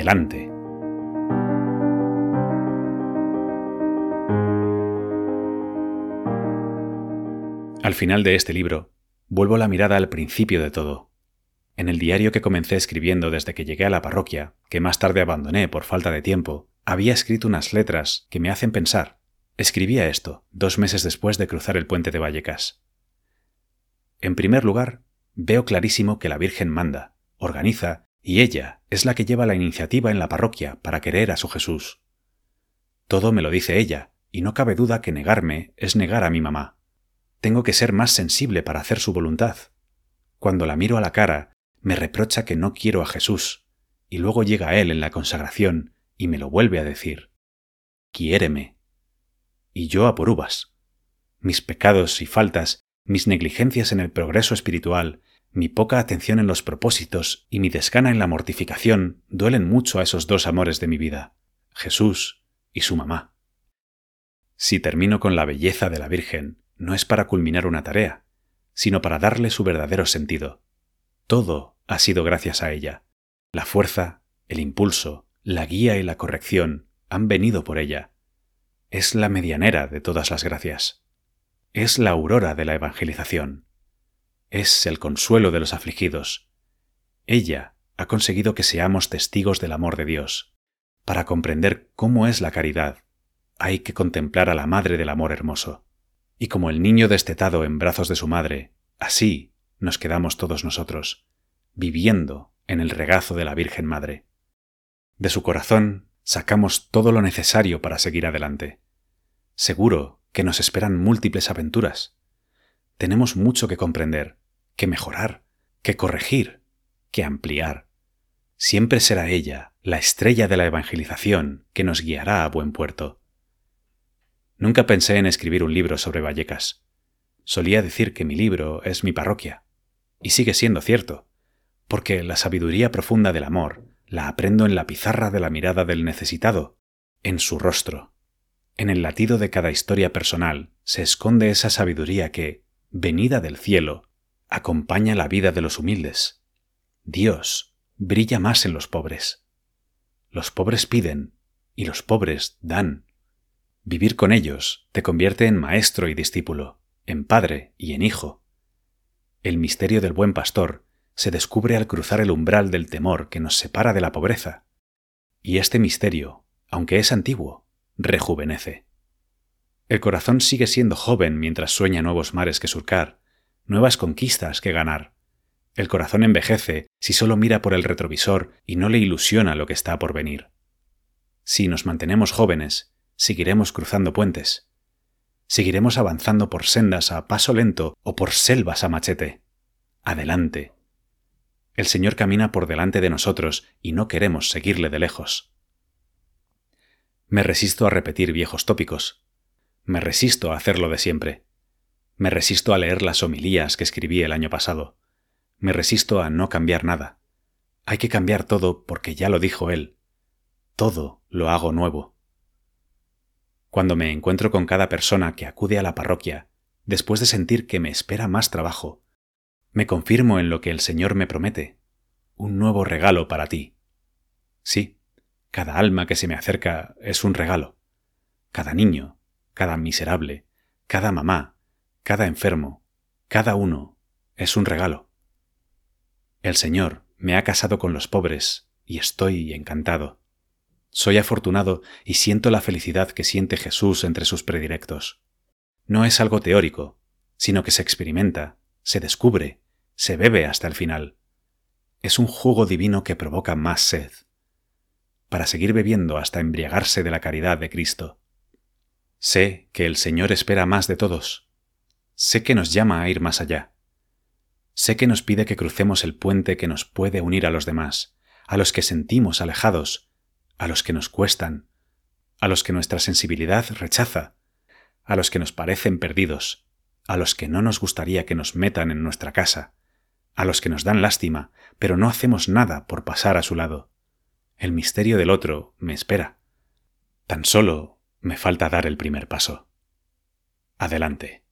Adelante. Al final de este libro, vuelvo la mirada al principio de todo. En el diario que comencé escribiendo desde que llegué a la parroquia, que más tarde abandoné por falta de tiempo, había escrito unas letras que me hacen pensar. Escribía esto 2 meses después de cruzar el puente de Vallecas. En primer lugar, veo clarísimo que la Virgen manda, organiza, y ella es la que lleva la iniciativa en la parroquia para querer a su Jesús. Todo me lo dice ella, y no cabe duda que negarme es negar a mi mamá. Tengo que ser más sensible para hacer su voluntad. Cuando la miro a la cara, me reprocha que no quiero a Jesús, y luego llega a él en la consagración y me lo vuelve a decir. Quiéreme. Y yo a por uvas. Mis pecados y faltas, mis negligencias en el progreso espiritual, mi poca atención en los propósitos y mi desgana en la mortificación duelen mucho a esos 2 amores de mi vida, Jesús y su mamá. Si termino con la belleza de la Virgen, no es para culminar una tarea, sino para darle su verdadero sentido. Todo ha sido gracias a ella. La fuerza, el impulso, la guía y la corrección han venido por ella. Es la medianera de todas las gracias. Es la aurora de la evangelización. Es el consuelo de los afligidos. Ella ha conseguido que seamos testigos del amor de Dios. Para comprender cómo es la caridad, hay que contemplar a la Madre del Amor Hermoso. Y como el niño destetado en brazos de su madre, así nos quedamos todos nosotros, viviendo en el regazo de la Virgen Madre. De su corazón sacamos todo lo necesario para seguir adelante. Seguro que nos esperan múltiples aventuras. Tenemos mucho que comprender, que mejorar, que corregir, que ampliar. Siempre será ella, la estrella de la evangelización, que nos guiará a buen puerto. Nunca pensé en escribir un libro sobre Vallecas. Solía decir que mi libro es mi parroquia. Y sigue siendo cierto, porque la sabiduría profunda del amor la aprendo en la pizarra de la mirada del necesitado, en su rostro. En el latido de cada historia personal se esconde esa sabiduría que, venida del cielo, acompaña la vida de los humildes. Dios brilla más en los pobres. Los pobres piden y los pobres dan. Vivir con ellos te convierte en maestro y discípulo, en padre y en hijo. El misterio del buen pastor se descubre al cruzar el umbral del temor que nos separa de la pobreza. Y este misterio, aunque es antiguo, rejuvenece. El corazón sigue siendo joven mientras sueña nuevos mares que surcar, nuevas conquistas que ganar. El corazón envejece si solo mira por el retrovisor y no le ilusiona lo que está por venir. Si nos mantenemos jóvenes, seguiremos cruzando puentes. Seguiremos avanzando por sendas a paso lento o por selvas a machete. Adelante. El Señor camina por delante de nosotros y no queremos seguirle de lejos. Me resisto a repetir viejos tópicos. Me resisto a hacer lo de siempre. Me resisto a leer las homilías que escribí el año pasado. Me resisto a no cambiar nada. Hay que cambiar todo porque ya lo dijo Él. Todo lo hago nuevo. Cuando me encuentro con cada persona que acude a la parroquia, después de sentir que me espera más trabajo, me confirmo en lo que el Señor me promete, un nuevo regalo para ti. Sí, cada alma que se me acerca es un regalo. Cada niño, cada miserable, cada mamá, cada enfermo, cada uno es un regalo. El Señor me ha casado con los pobres y estoy encantado. Soy afortunado y siento la felicidad que siente Jesús entre sus predilectos. No es algo teórico, sino que se experimenta, se descubre, se bebe hasta el final. Es un jugo divino que provoca más sed, para seguir bebiendo hasta embriagarse de la caridad de Cristo. Sé que el Señor espera más de todos. Sé que nos llama a ir más allá. Sé que nos pide que crucemos el puente que nos puede unir a los demás, a los que sentimos alejados, a los que nos cuestan, a los que nuestra sensibilidad rechaza, a los que nos parecen perdidos, a los que no nos gustaría que nos metan en nuestra casa, a los que nos dan lástima, pero no hacemos nada por pasar a su lado. El misterio del otro me espera. Tan solo me falta dar el primer paso. Adelante.